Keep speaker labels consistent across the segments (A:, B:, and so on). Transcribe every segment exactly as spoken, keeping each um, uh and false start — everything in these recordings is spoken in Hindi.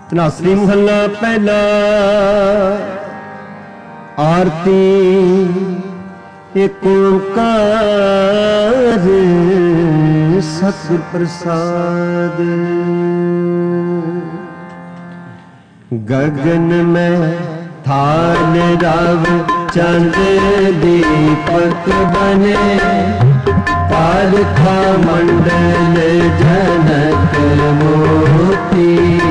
A: धनासरी महला पहला। आरती एक ओंकार सतगुर प्रसाद। गगन में थाल राव चंद दीपक बने, पारखा मंडल जनक मोती।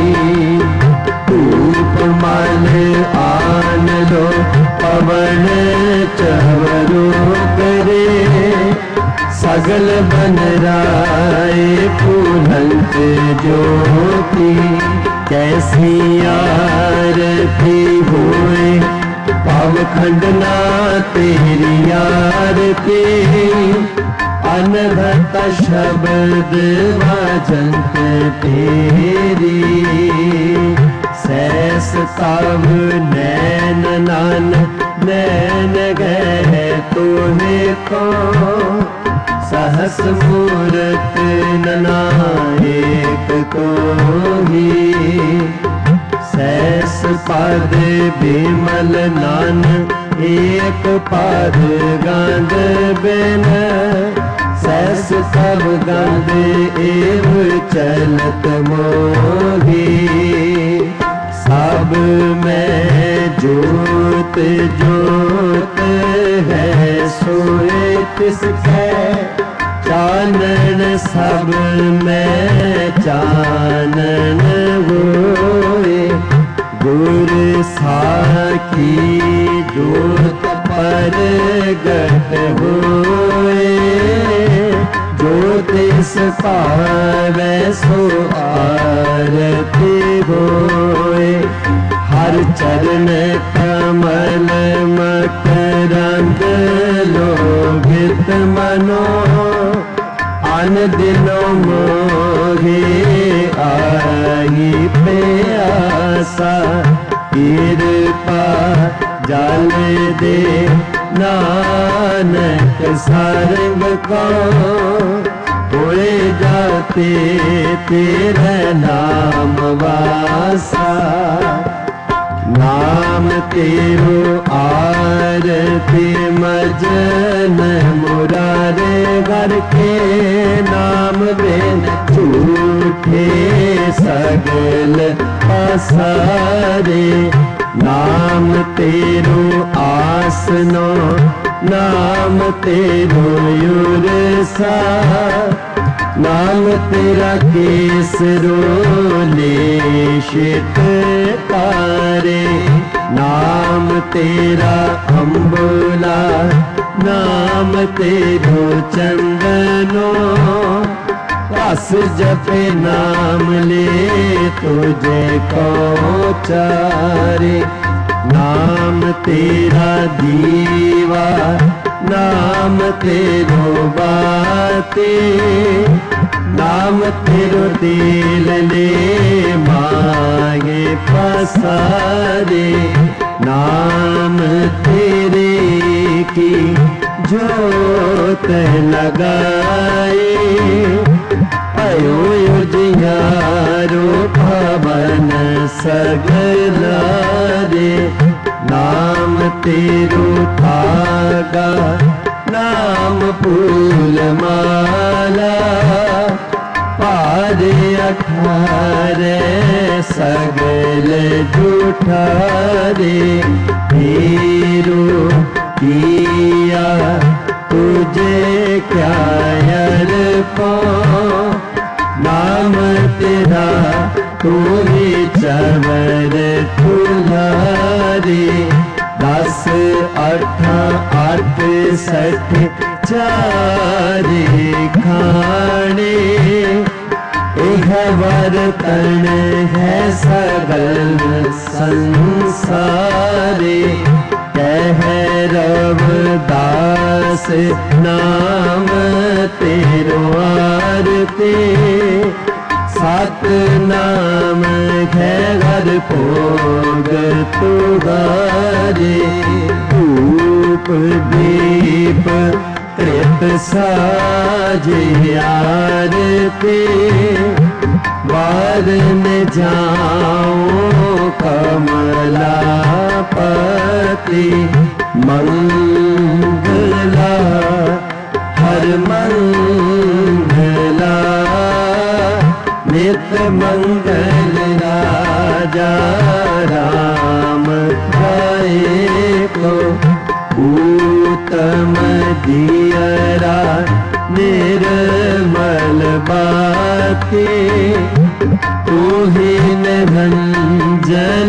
A: धूप माल आन लो पवन चवरो करे, सगल बन राय फूलंत ज्योति। कैसी आरती होए पावखंडना तेरी आरती। अनहत शब्द वाजंत तेरी, सैस तव नैन नान नैन गए तोहे को। सहस मूरत ननायक को ही, सैस पद बिमल नान एक पद गंध बिन। सैस तब गंध एव चलत मोही। सब में जोत जोत है सोए तिसके। चानन सब में चानन होए, गुर साखी जोत परगट होए। जो तिस पावै सो आरती होए। हर चरण कमल मकरंद लोभित मनो। अन दिनों मोहे आई प्यासा। कृपा जल दे नानक सारंग को। होए जाते तेरे नाम वासा। नाम तेरो आरती मजन मुरारे घर के। नाम बिन झूठे सगल पसारे। नाम तेरो आसनो नाम तेरो युरसा। नाम तेरा केसरो लेशित तारे। नाम तेरा अम्बुला नाम तेरो चंदनो। रस जपे नाम ले तुझे को चारे। नाम तेरा दीवा नाम तेरो बाते। नाम तेरो दिल ले मांगे पसारे। नाम तेरे की जोत लगाए। अयो उजियारो पवन सगलारे। नाम तेरो धागा नाम फूल माला। पार अठारे सगल जुठारे। तेरो किया तुझे क्या अर्पो। नाम तेरा तू ही चवर तुलारे। दस अठ आठ सठ चारे खाने। यह बर्तन है सगल संसारे। कह रविदास नाम तेरो आरती। सत नाम घर भोग तुगारे। धूप दीप त्रित साजे आरती। बार में जाऊं कमलापति मंगला हर मंगला नित मंगल राजा राम आए को उत्तम दियरा निर्मल बाके तू ही निरंजन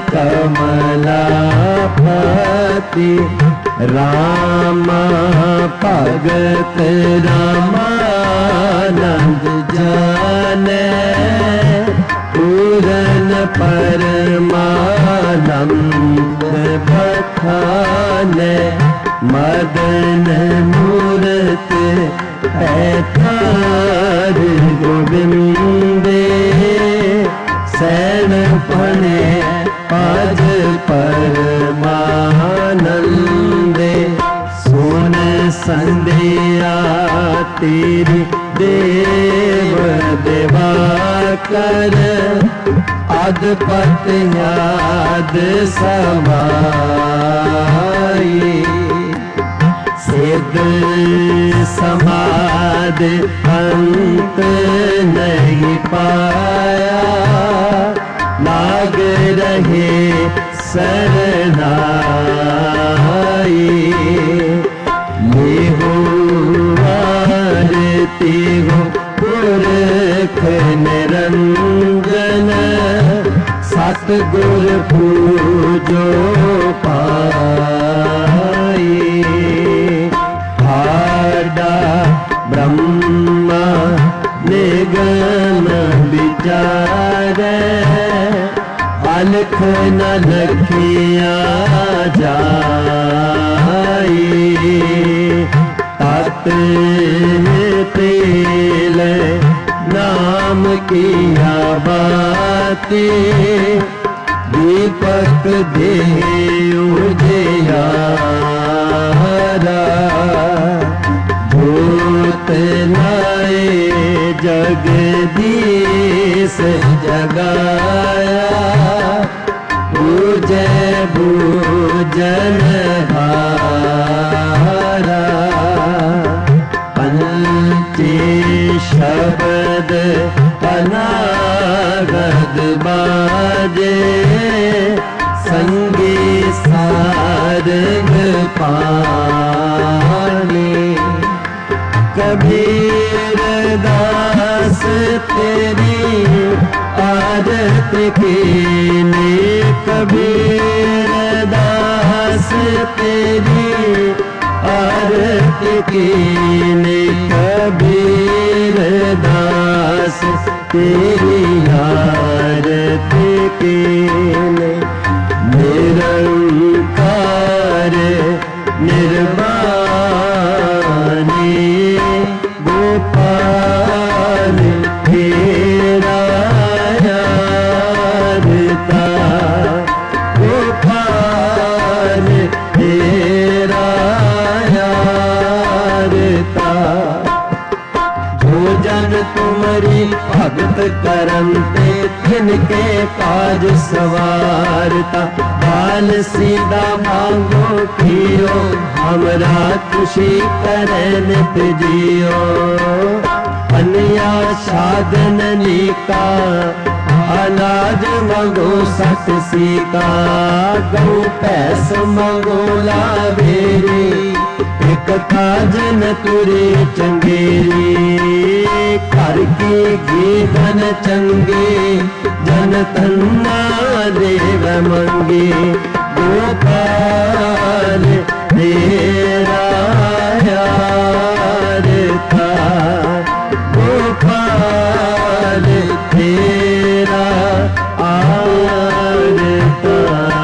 A: कमलापति रामा भगत रामानंद जाने पूरन परमानंद बखाने मदन मूरत ऐतार गोविंदे सैन पने पाज परमानंदे सोन संध्या तेरी देव देवा कर अदपत याद समाई सिद्ध समाध अंत नहीं पाया लाग रहे शरणाई ये हो आरती हो पुरख निरंजन सतगुर पूजो पाई आडा ब्रह्मा निगम विचार अलख न लखिया जाई तत तेल नाम किया बाती दीपक दे उजियारा जोत लाए जगदीश जगाया पूजे भूजन हारा पंचे शब्द अनागद बाजे संगे सारंग पाले कबीर दास तेरी आदत कीने कबीर दास तेरी आदत कीने कबीर दास तेरी आदत कीने निरंकार निर्वाणी गोपाल तेरा यारता गोपाल तेरा यारता जो जन तुम्हारी भगत करते तिनके काज सवारता बाल सीधा मांगो कियो हमरा खुशी करे नित जियो अन्या साधन नीका अनाज मंगो सत सीका गौ पैस मंगो लावेरी एक काजन तुरे चंगेरी कर की गीधन चंगे जन तन्ना देव मंगे गोपाल तेरा यार था गोपाल तेरा आर था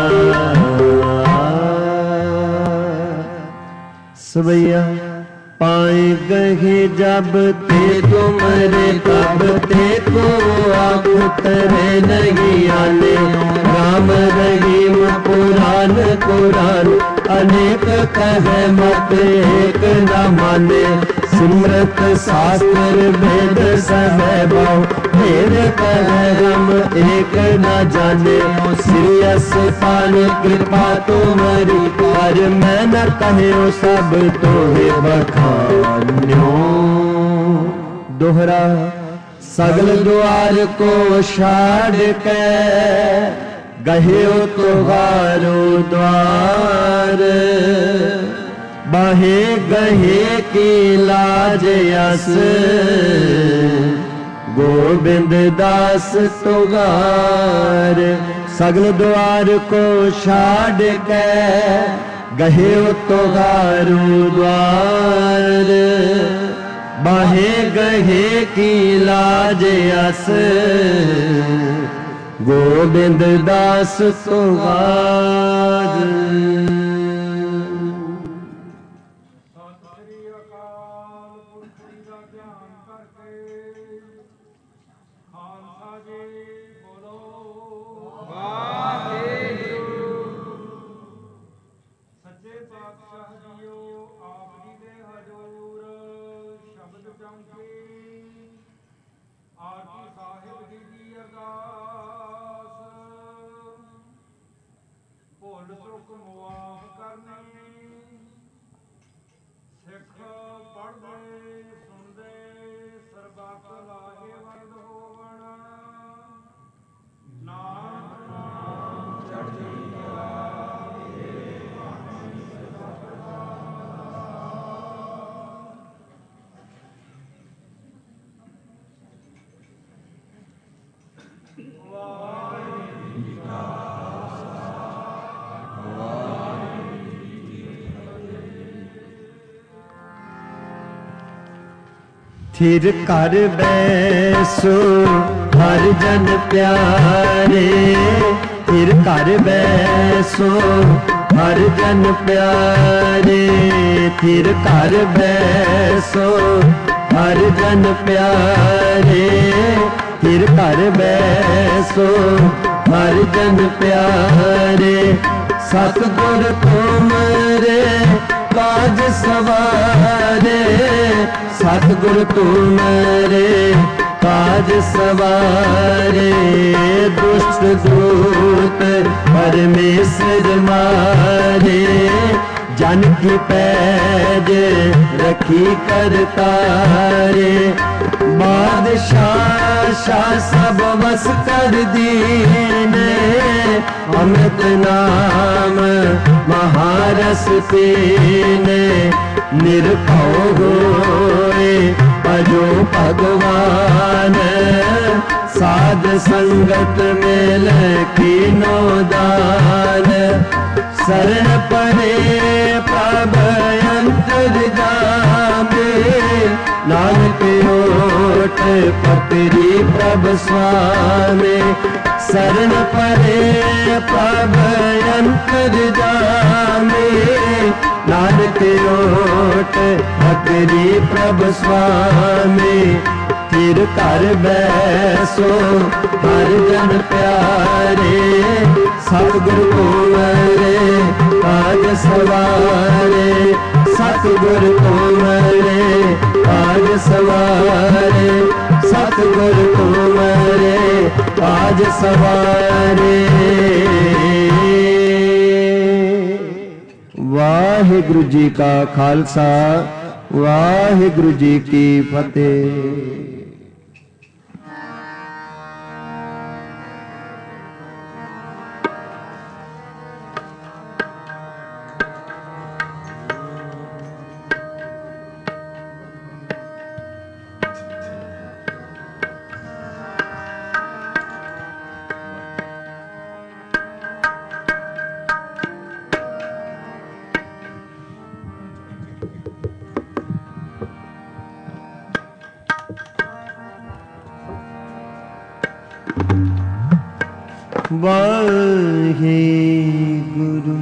A: सवैया पाए गहे जब ते तुमरे तब ते को आँख तरे नहीं आने राम रहीम पुराण कुरान अनेक कहे मत एक न माने। सिमरत शास्त्र वेद सब भाव, फिर कहे हम एक न जाने। श्री अस्तान कृपा तुम्हारी, पर मैं न कहो सब तोहे बखान्यो। दोहरा सगल द्वार को छाड़ के, गहियो तुहारो द्वार। बाहे गहे की लाज अस, गोविंद दास तुगार। सगल द्वार को छाड़ के, गहियो तुहारो द्वार। बाहे गहे की लाज अस, गोविंद दास तुगार। थिर कर बैसो हर जन प्यारे। थिर कर बैसो हर जन प्यारे। थिर कर बैसो हर जन प्यारे। थिर कर बैसो हर जन प्यारे। सतगुर तुमरे काज सवारे। सतगुर तुमरे काज सवारे। दुष्ट दूत परमेश्वर मारे। जन की पैज रखी करतारे। बादशाह शाह सब बस कर दीने। अमृत नाम महारस पीने। निरभव होए भजो भगवान। साध संगत में कीनो दान। शरण परे प्रभ अंतर्यामी। नानक ओट पकड़ी प्रभ स्वामी। शरण परे प्रभ अंतर्यामी। नानक ओट पकड़ी प्रभ स्वामी। थिर कर बैसो हर जन प्यारे। सतगुर तुमरे काज सवारे। सतगुर तुमरे काज सवारे। सतगुर तुमरे काज सवारे। वाहिगुरु जी का खालसा, वाहिगुरु जी की फतेह। वाहिगुरु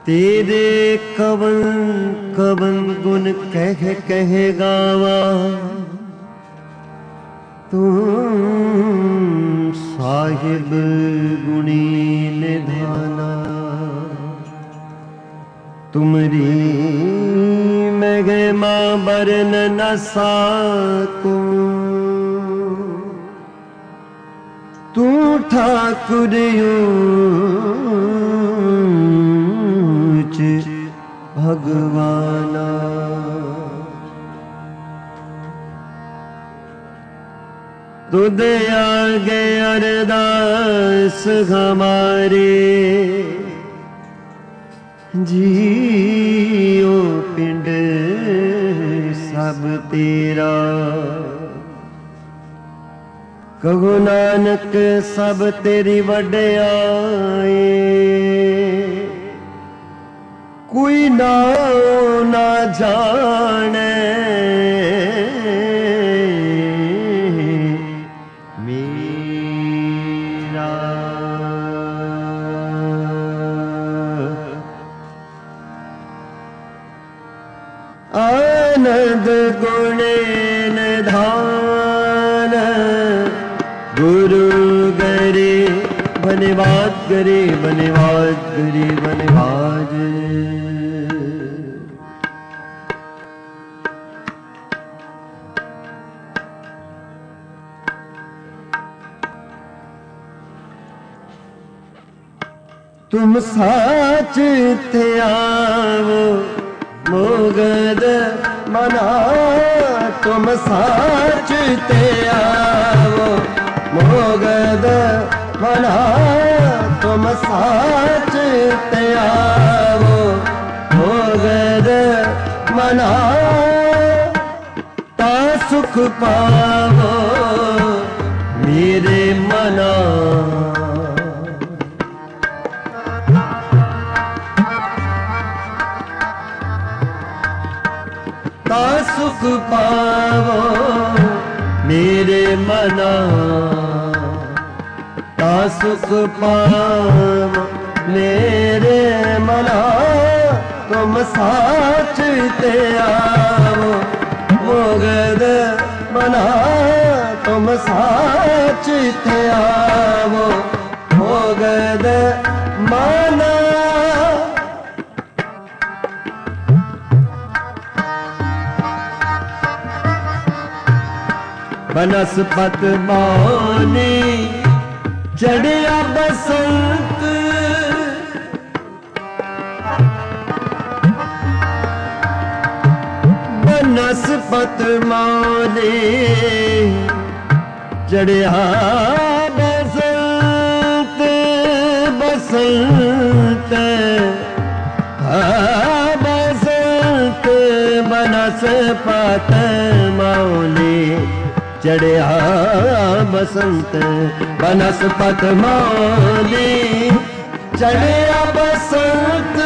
A: तेरे कवन कवन गुण कह कह गावा, तू साहिब गुणी निधाना। तुमरी महिमा बरन न साकूं, तू ठाकुर ऊंच भगवाना। तुद आगे अरदास हमारे, जियो पिंड सब तेरा। कहो नानक सब तेरी वड्याई, कोई नाम ना जाने मेरा। आनंद गुण निधान, गुरु गरे बनिवाज करे बनिवाज करे बनिवाज। तुम साच थे आवो मोगद मना, तुम साच ते आवो मोगद मना। तुम साच ते आवो मोगद मना, ता सुख पावो मेरे मना। ता सुख पावो मेरे मना, ता सुख पावो मेरे मना। तुम साच ते आवो मोगद मना, तुम साच ते आवो मोगद मना। बनस्पत मौनी चढ़िया बसंत, बनस्पत मौनी चढ़िया बसंत। बसंत बसंत बनस्पत मौनी चढ़िया बसंत। बनस्पत मौली चढ़िया बसंत।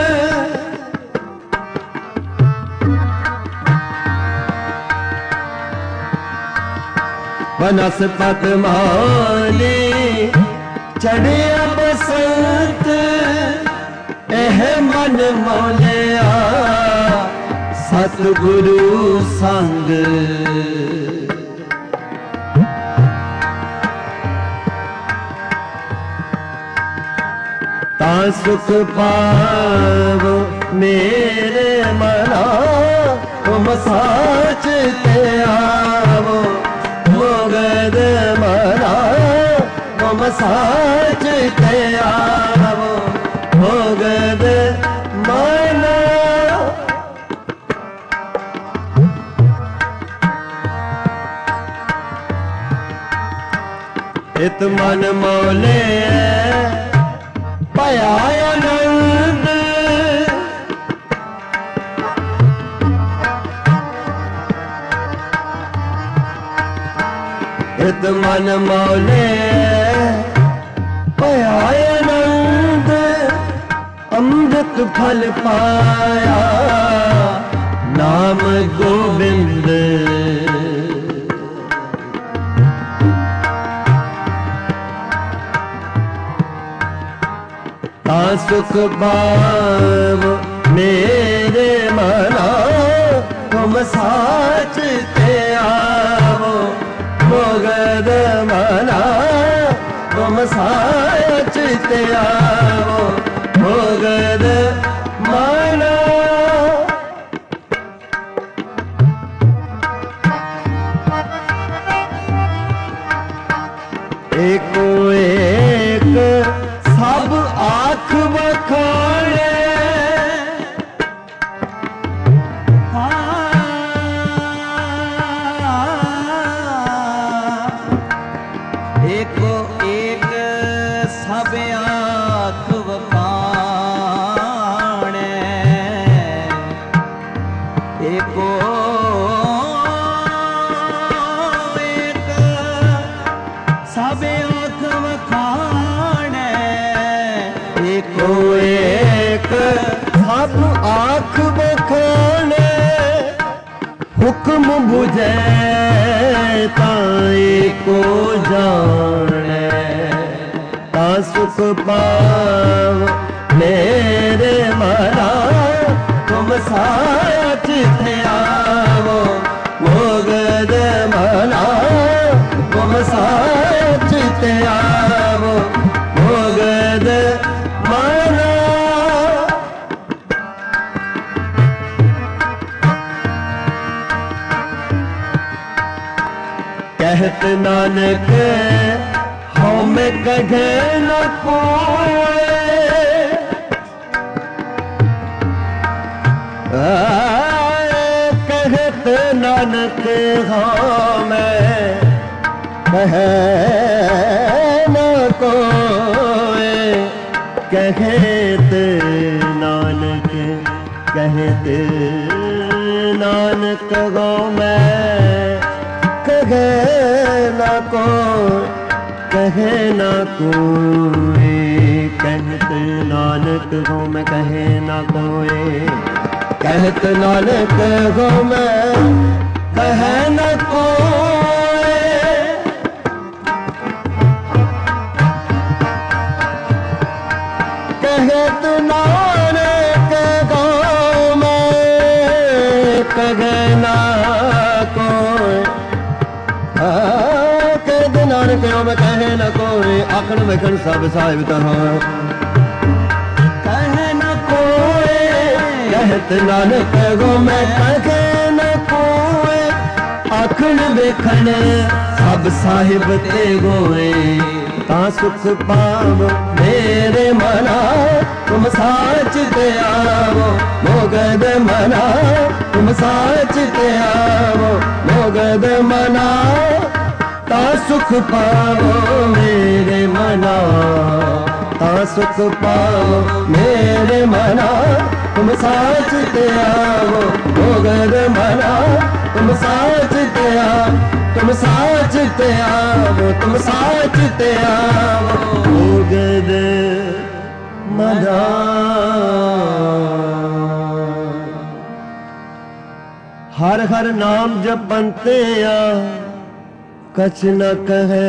A: बनस्पत मौली चढ़िया बसंत। एह मन मोलिया सतगुरु संग, ता सुख पावो मेरे मना। तुम साच ते आवो मोगद मना, तुम साच ते आवो मोगद मना। इत मन मोले पाया आनंद, इत मन मौले पाया आनंद। अमृत फल पाया नाम गोविंद। ता सुख पाव मेरे मना तुम साच ते आवो मोगद मना तुम साच ते आवो मोगद मना। एको एक सब आँख बखाने एको एक सब आँख बखाने एको सब आँख बखाने एको एक सब आँख बखाने हुक्म बुझे ताई को जाने ता सुख पाव मेरे मना तुम साच थे आवो मोगद मना तुम साच ते आवो मोगद मना। कहत नानक हौ में कहे न कोई कहत नानक हौ में कहे न कोई कहत नानक कहत नानक हौ में कहे न कोई कहे न कोई कहत नानक हौ में कहे न कोई कहत नानक हौ में कहे न कोई कहत नानक हौ में कहे न कोई कहत नानक हौ में कहे न कोई आखण वेखण सब साहिब हो कहे न कोई कहत नानक हौ में कहे न कोई आखण वेखण सब साहिब ते गोए ता सुख पाव मेरे मना तुम साच ते आवो मोगद मना तुम साच ते आवो मोगद मना ता सुख पावो मेरे मना ता सुख पावो मेरे मना तुम साच ते आवो मोगद मना तुम साच ते आवो तुम साच ते आवो तुम साच ते आवो मोगद मना। हर हर नाम जपंते आ कछ न कहे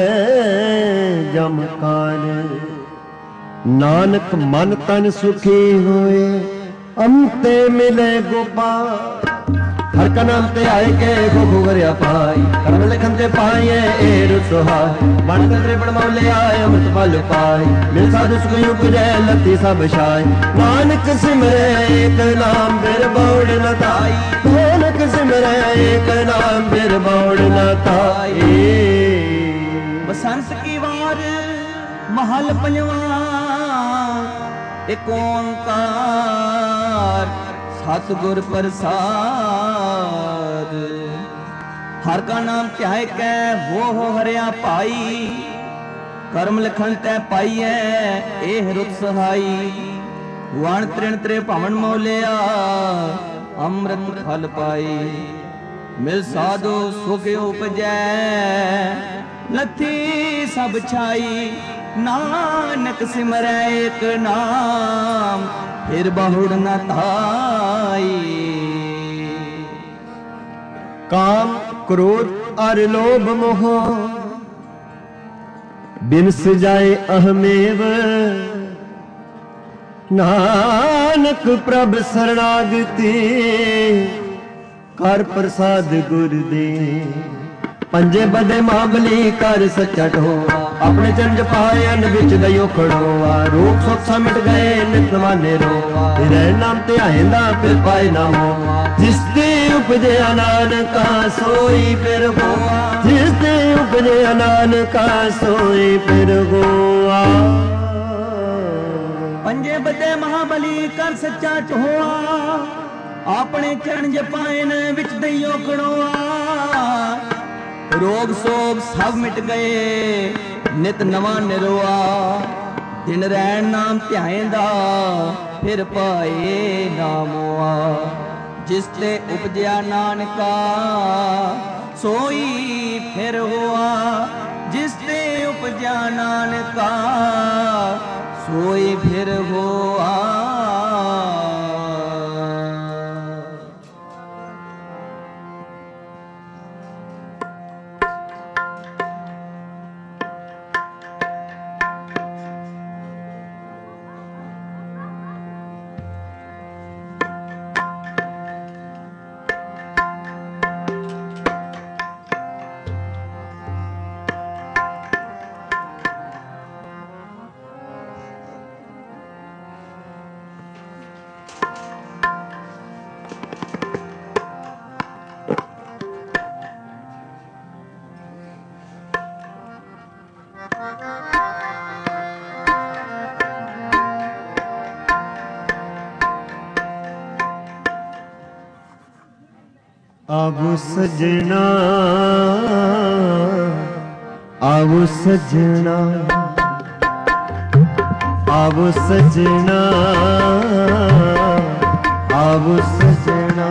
A: जमकार नानक मन तन सुखी होए अंते मिले गोपाल हर का नाम ते आए के गो भुगरिया पाई कर्म लिखन ते पाए एर सुहाय बन करे बड़ मौले आए अमृत बल पाई मिल साधु सुख उपजै लती सब छाय नानक सिमरे एक नाम बिर बौड़ न ताई नानक सिमरे एक नाम बिर बौड़ न ताई। बसंत की वार महल पंजवा एक ओंकार सतगुर प्रसाद हर का नाम ध्याय कै हो हो हरिया पाई कर्म लिखन तै पाईए एह रुत सहाई वण त्रिण त्रे भवन मौलिया अमृत फल पाई मिल साधु सुख उपजै लथी सब छाई नानक सिमरै एक नाम फिर बहुड़ न थाई। काम क्रोध और लोभ मोह बिन सजाए अहमेव नानक प्रभ शरणागति कर प्रसाद गुर दे। पंजे बदे महाबली कर सच्चा ढोआ अपने चंज पाए अन्न बिच दयो खड़ोआ। रोग सुख सा मिट गए नित माने रोआ तेरे नाम ते आएंदा फिर पाए ना होआ। जिस दे उपजे नानका सोई फिर होआ जिस दे उपजे नानका सोई फिर होआ।
B: पंजे बदे महाबली कर सच्चा ढोआ अपने चरण जपायन विच दइयो खड़ोआ। रोग सोग सब मिट गए नित नवा निरोआ। दिन रैन नाम ध्याएंदा फिर पाए नामोआ। जिस ते उपजया नानका सोई फिर होआ। जिस ते उपजया नानका सोई फिर होआ।
A: आवो सजना आवो सजना आवो सजना आवो सजना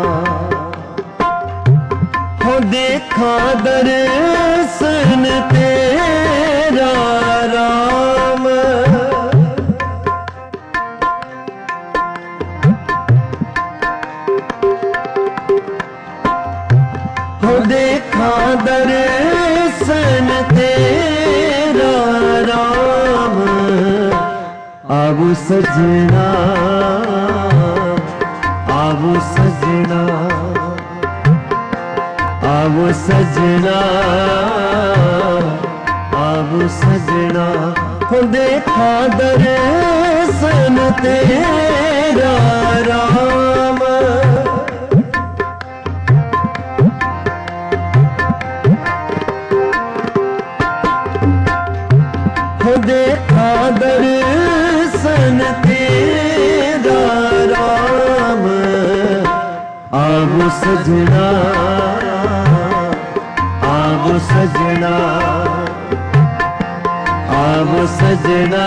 A: हो देखा दर्शन तेरा राम। हो देखा दर्शन तेरा राम। आवो सजना आवो सजना आवो सजना आवो सजना हो देखा दर्शन तेरा राम। हो देखा दर्शन तेरा राम। आवो सजना आवो सजना आवो सजना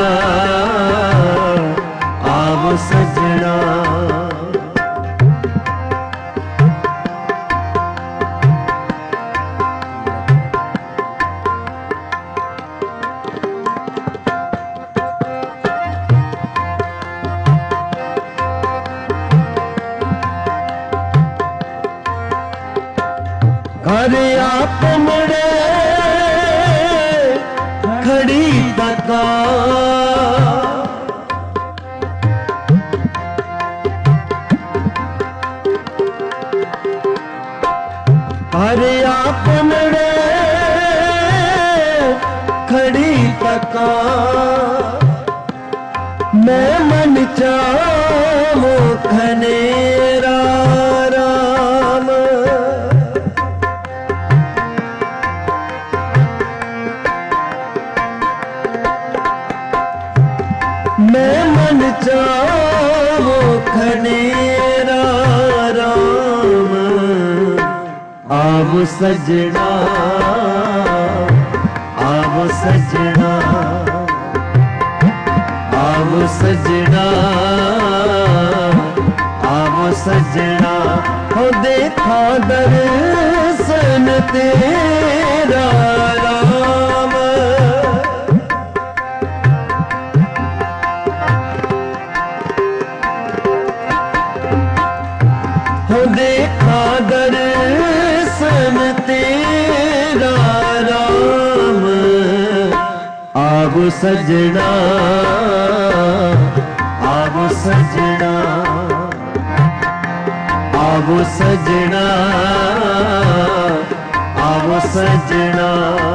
A: आवो सजना। घर आप मुड़े खड़ी तका घर आप मुड़े खड़ी तका। मैं मन चाहो खनेरा राम। मैं मन चाहो खनेरा राम। आवो सजना आवो सजना आवो सजना आवो सजना हो देखा दर्शन तेरा राम। हो देखा दर्शन तेरा राम। आवो सजना आवो सजना आवो सजना आवो सजना।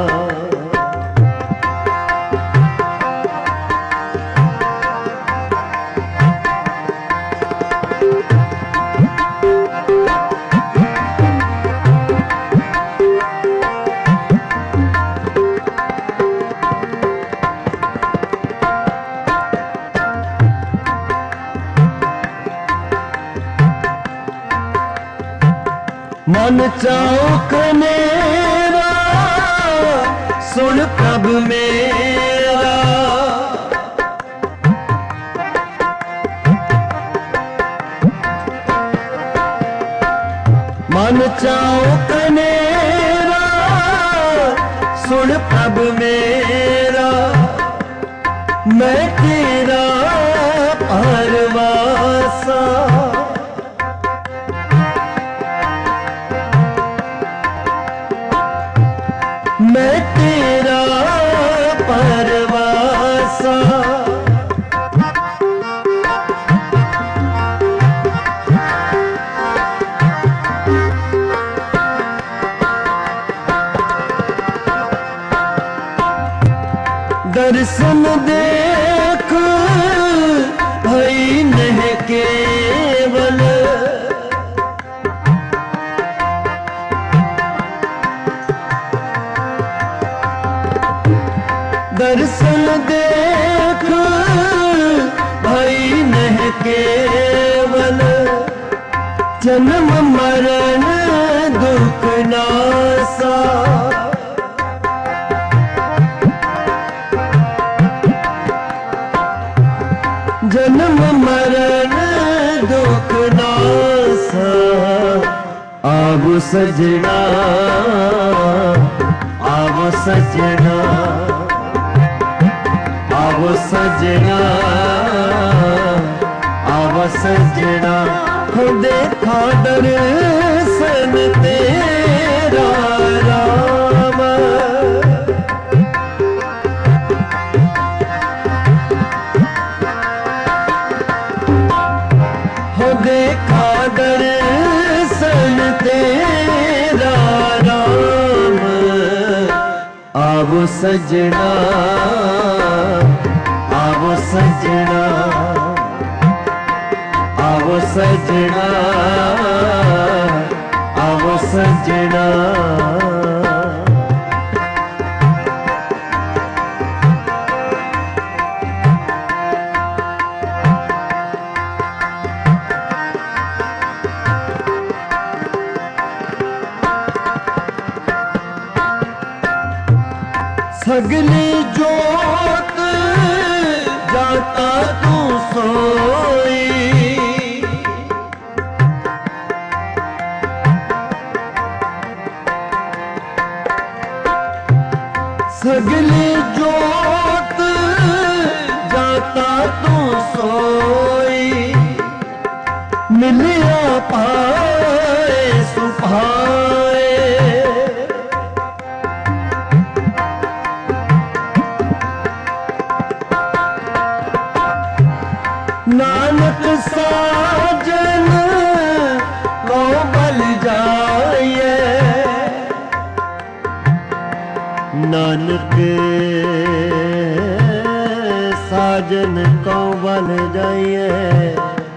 A: मन चौक मेरा सुन प्रभ मेरा, मन चौक मेरा सुन प्रभ मेरा, मैं तेरा परवासा। मैं तेरा परवासा, दर्शन देख भई नहीं केवल, दर्शन देख भई नहीं केवल, जन्म मरण दुख नासा। जन्म मरण दुख नासा, आवो सजना आवो सजना आवो सजना आवो सजना। हो देखा दर्शन तेरा राम, हो देखा दर्शन तेरा राम। आवो सजना आवो सजना आवो सजना आवो सजना। सगली जोत जाता तू सोई, सगली जोत जाता तू सोई, मिलिया पाए सुभाए। नानक साजन को बल जाइए, नानक साजन को बल जाइए,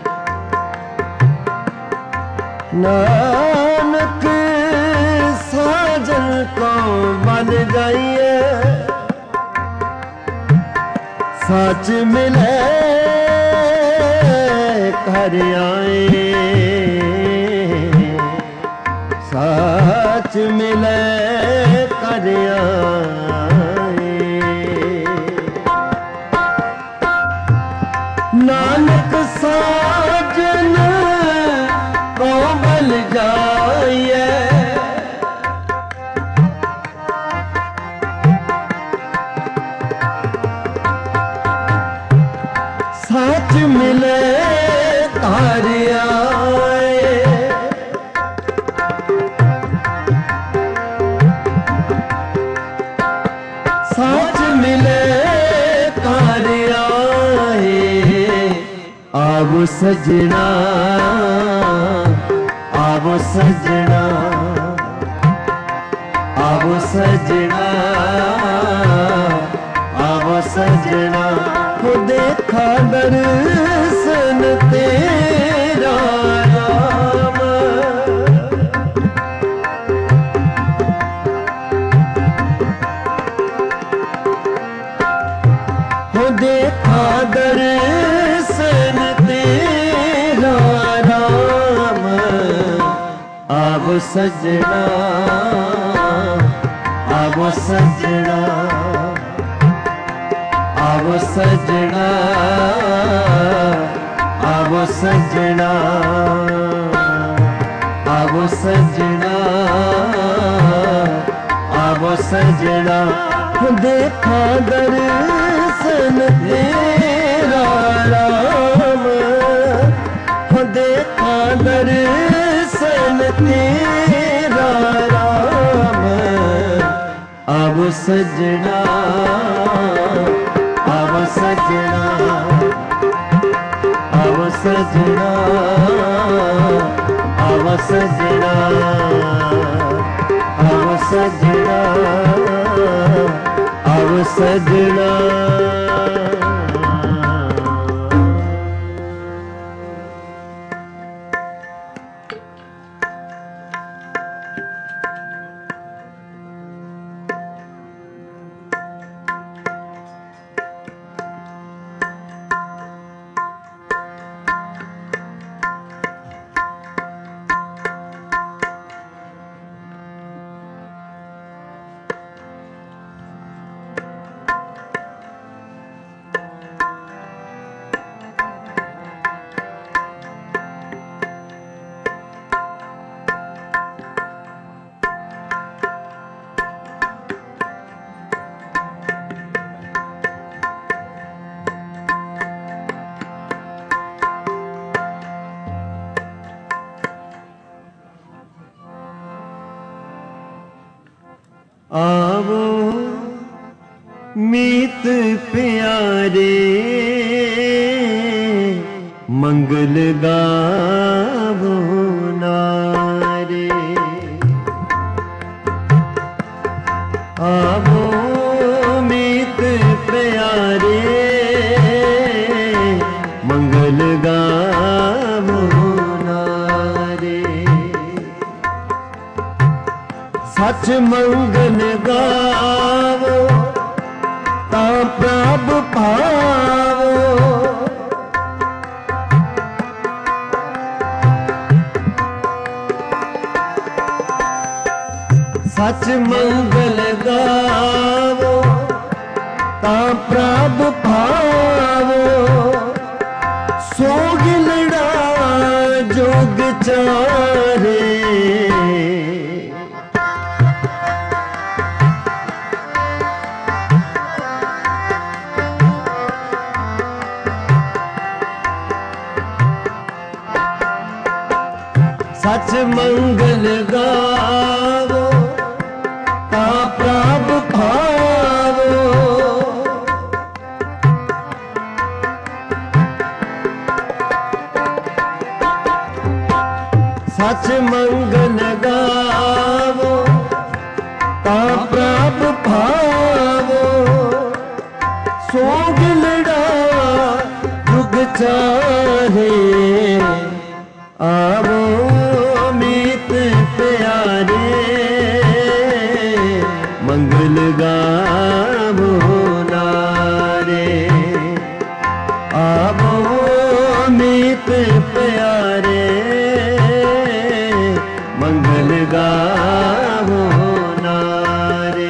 A: नानक साजन को बल जाइए। सच मिले कर आए, सच मिले कर आए। नानक साजन को बल जाइए, सच मिले कर आए। सच मिले कर आए, आवो सजना आवो सजना आवो सजना आवो सजना हो देखा दर्शन तेरा राम हो देखा दर्शन तेरा राम आवो सजना आवो सजना आवो सजना आवो सजना आवो सजना आवो सजना देखा दर्शन तेरा राम देखा दर्शन तेरा राम आवो सजना आवो सजना आवो सजना आवो सजना आवो सजना आवो सजना आवो मीत प्यारे मंगल गावो नारे आवो मीत प्यारे मंगल गावो नारे सच मंगल गावो ता प्रभ पावो सच मंगल गावो ता प्रभ पावो सोग लड़ा जोग चारे सच मंगल गावो ता प्रभ भावो सच मंगल गावो ता प्रभ भावो सोग लड़ा जुग चाहे आवो मीत प्यारे मंगल गावो नारे आवो मीत प्यारे मंगल गावो नारे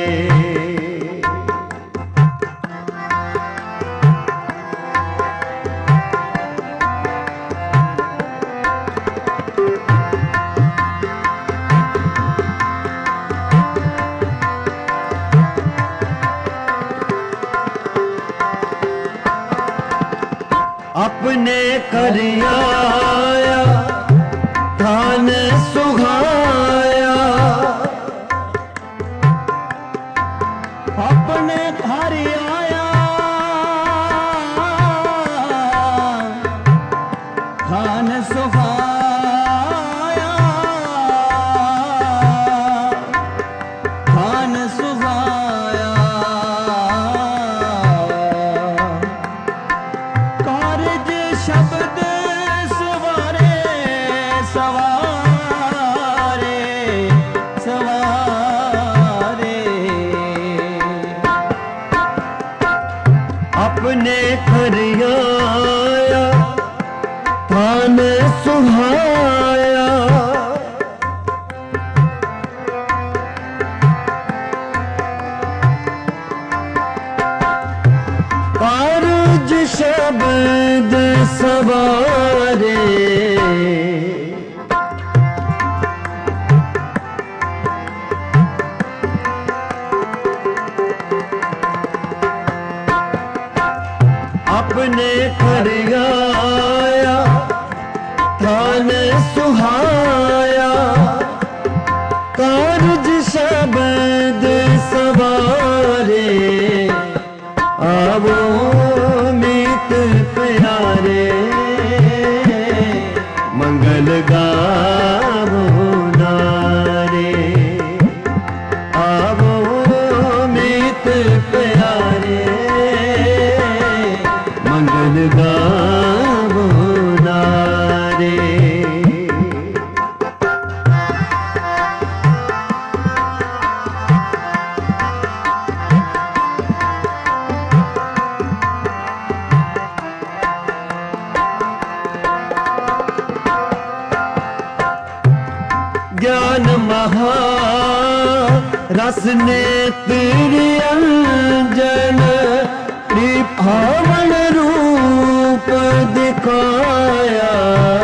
A: अपने कर आया धान सुहाया अपने घर आया
B: खान सुहाया खान सुहाया कारज शब्द सवारे सवारे सवारे
A: अपने खरियाया थान सुहाया कारज शब्द सवारे अपने खरियाया थान सुहाया कारज शब्द सवारे आवो मीत प्यारे मंगल गावो नारे आवो मीत प्यारे मंगल गावो नारे ज्ञान महा रस ने तेरी अंजन पावन रूप दिखाया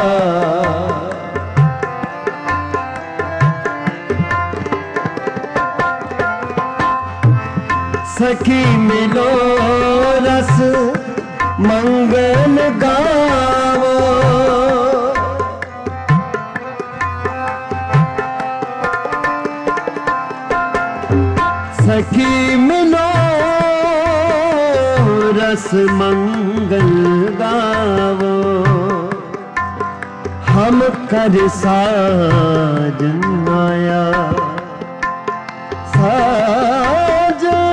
A: सखी मिलो रस मंगल गावो सखी मिलो रस मंगल गावो हम कर साजन आया साजन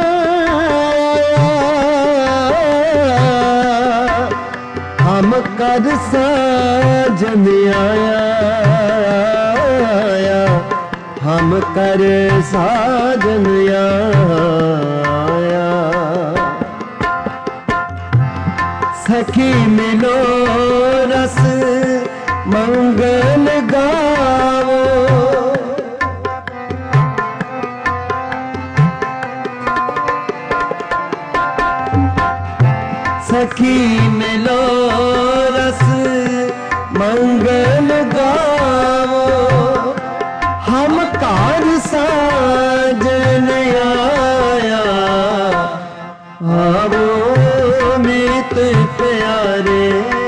A: हम कर साजन आया हम कर साजन आया सखी मिलो रस मंगल गावो सखी मिलो रस मंगल गावो हम कार साजन आया आवो मीत प्यारे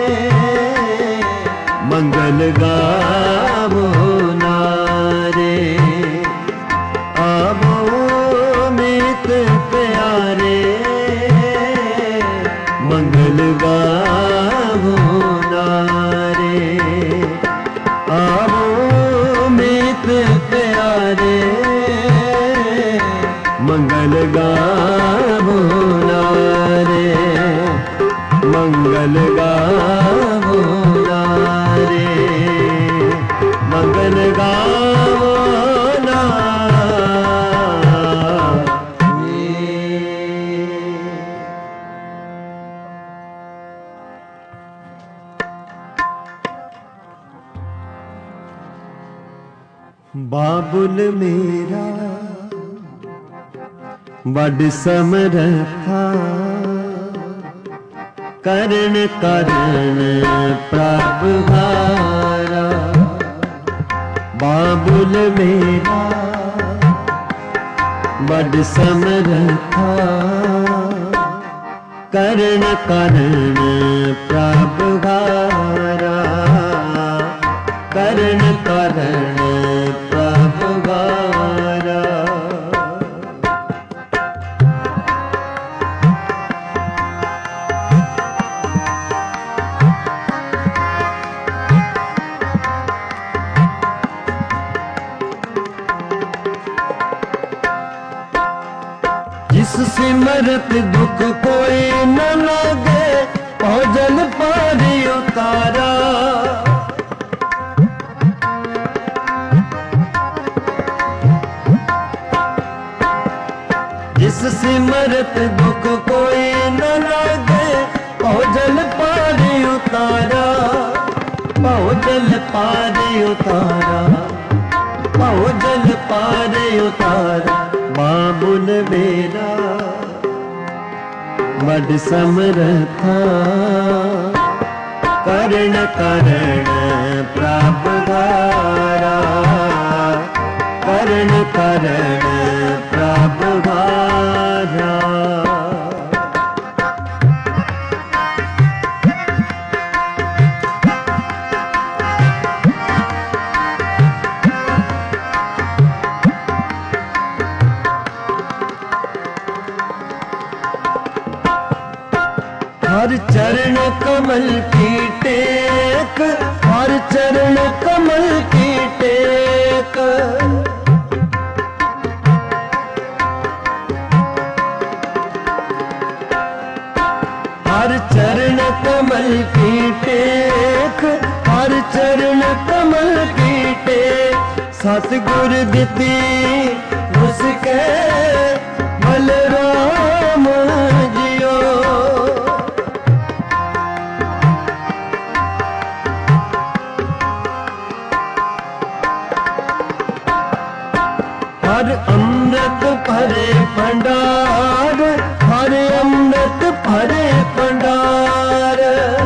A: मंगल गावो नारे आवो मीत प्यारे मंगल गावो नारे आवो मीत प्यारे मंगल गावो नारे मंगल गावो नारे मंगल गावो नारे। बाबुल मेरा बड़ समरथा करण करण प्रभ हारा बाबुल मेरा बड़ समरथा करण करण प्रभ हारा करण करण प्रभ हारा सिमरत दुख कोई न लागे, भोजन पारी उतारा। जिस सिमरत दुख कोई न लागे, भोजन पारी उतारा। भोजन पारी उतारा, भोजन पारी उतारा। बाबुल मेरा वड समरथा, करण करण प्रभु धारा। करण करण प्रभु धारा। हर चरण कमल की टेक, हर चरण कमल की टेक। हर चरण कमल की टेक, हर चरण कमल की टेक। सतगुर दिती उसके बलराम जियो। हर अमृत भरे भंडार, हर अमृत भरे भंडार।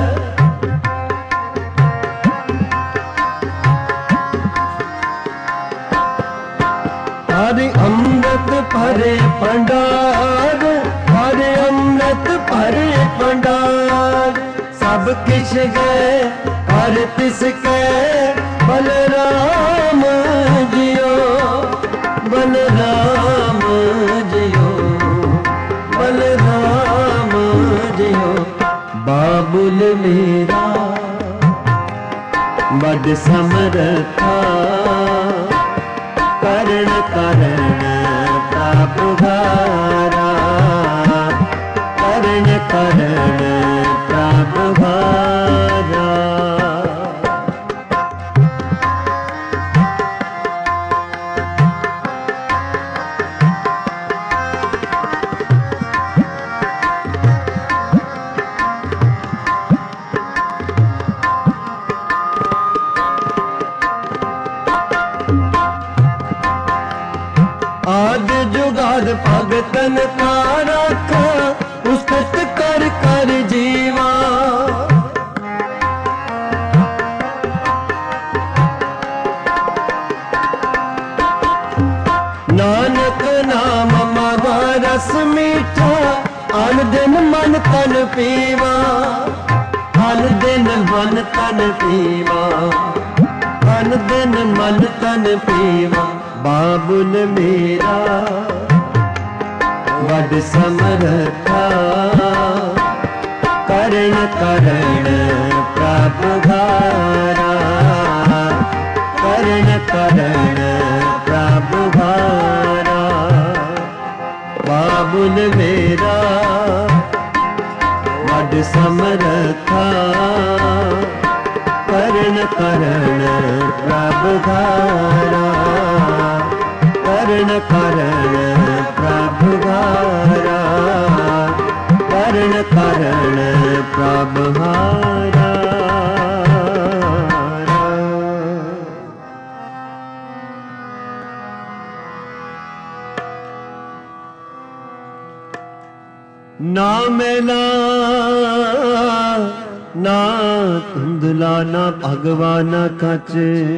A: हर अमृत भरे भंडार, हर अमृत भरे भंडार। सब किश गए हर तिसके बलराम जियो। बलराम जियो, बलराम जियो। बाबुल मेरा वड समरथा, करण करण प्रभु धारा। करण करण प्रभु धारा। आद जुगाद भगतन का राखा, उस्तत कर कर जीवा। नानक नाम मावा रस मीठा, अन दिन मन तन पीवा। अन दिन मन तन पीवा, अन दिन मन तन पीवा। बाबुल मेरा वड समरथा, करण करण प्रभु धारा। करण करण प्रभु धारा। बाबुल मेरा वड समरथा, करण करण प्रभु धारा। करण करण प्रभु धारा। करण करण प्रभु धारा। ना मेला ना धुंधला ना भगवाना कच,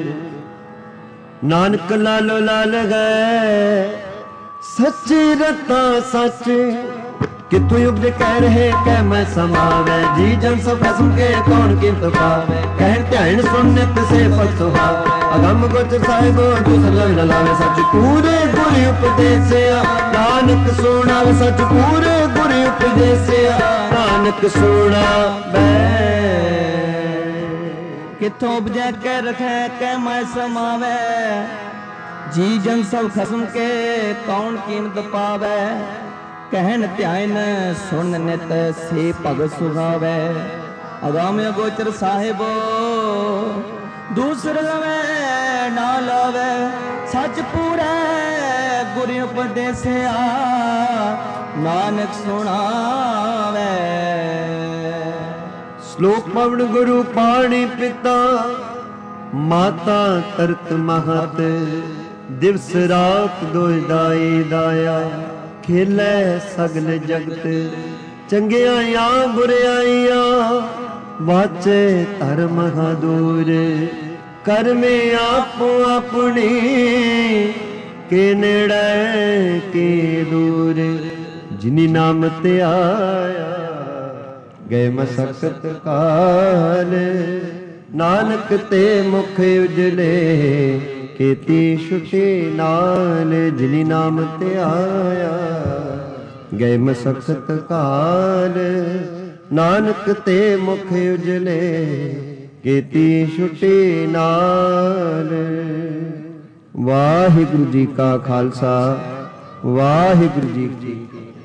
A: नानक लालो लाल गए सच्ची रता सच। कि तू युग कह रहे कह मैं समावे, जी जन सब कसम के कौन कीमत पावे। कहन ध्यान सुन नित से फल सुहावे, अगम गोचर साहिबो दूसर लग न लावे। सच पूरे गुरु उपदेसिया नानक सुना, सच पूरे गुरु उपदेसिया नानक सुना बै।
B: किथों उपजै कै रखै कै मैं समावे, जी जन सब खसम के कौन कीमत पावे। ਕਹਿਣ ਧਿਆਨ ਸੁਣ ਨਿਤ ਸੇ ਭਗਤ ਸੁਹਾਵੈ। ਅਗਾਮ ਅਗੋਚਰ ਸਾਹਿਬੋ ਦੂਸਰ ਲਵੈ ਨਾ ਲਾਵੈ। ਸੱਚ ਪੂਰੈ ਗੁਰ ਉਪਦੇਸਿਆ ਨਾਨਕ ਸੁਣਾਵੈ।
A: ਸ਼ਲੋਕ ਪਵਨ ਗੁਰੂ ਪਾਣੀ ਪਿਤਾ ਮਾਤਾ ਤਰਤ ਮਹਤ। ਦਿਵਸ ਰਾਤ ਦੋਇ ਦਾਈ ਦਾਇਆ ਖੇਲੇ ਸਗਲ ਜਗਤ। ਚੰਗਿਆਈਆਂ ਬੁਰਿਆਈਆਂ ਵਾਚੇ ਧਰਮ ਦੂਰ। ਕਰਮੇ ਆਪੋ ਆਪਣੀ ਕੇ ਨੇੜੇ ਕੇ ਦੂਰ। ਜਿਨੀ ਨਾਮ ਤੇ ਆਇਆ ਗਏ ਮਸਕਤ ਕਾਲ। ਨਾਨਕ ਤੇ ਮੁਖ ਉਜਲੇ ਕੀਤੀ ਛੁਟੀ ਨਾਲ। ਜਿਨੀ ਨਾਮ ਤੇ ਆਇਆ ਗਏ ਮਸਕਤ ਕਾਲ। ਨਾਨਕ ਤੇ ਮੁਖ ਉਜਲੇ ਕੀਤੀ ਛੁਟੀ ਨਾਲ। ਵਾਹਿਗੁਰੂ ਜੀ ਕਾ ਖਾਲਸਾ ਵਾਹਿਗੁਰੂ ਜੀ ਕੀ ਫਤਿਹ।